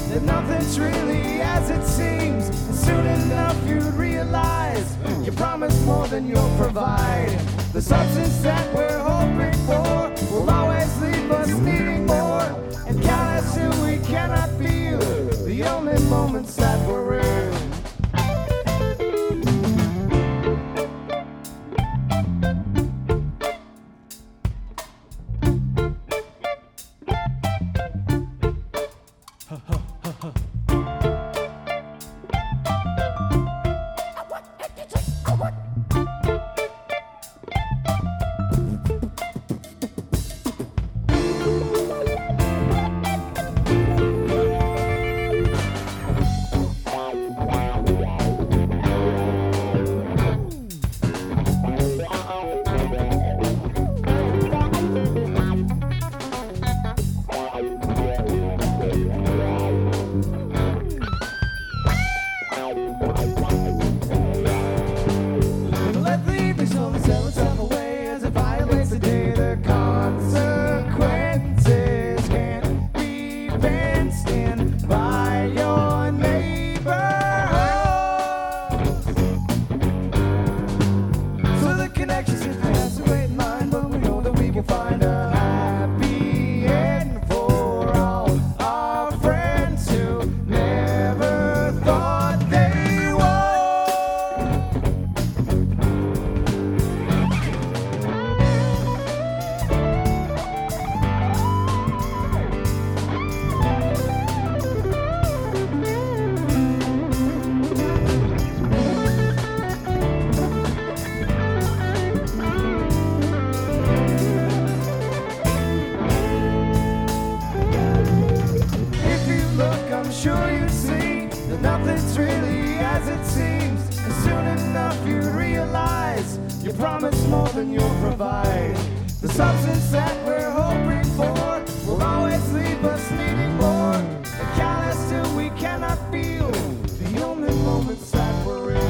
that nothing's really as it seems. And soon enough you'd realize you promise more than you'll provide. The substance that we're hoping for will always leave us needing more, and count us till we cannot feel the only moments that we're in. Sure you see that nothing's really as it seems, and soon enough you realize you promise more than you'll provide. The substance that we're hoping for will always leave us needing more, and count us till we cannot feel the only moments that were real.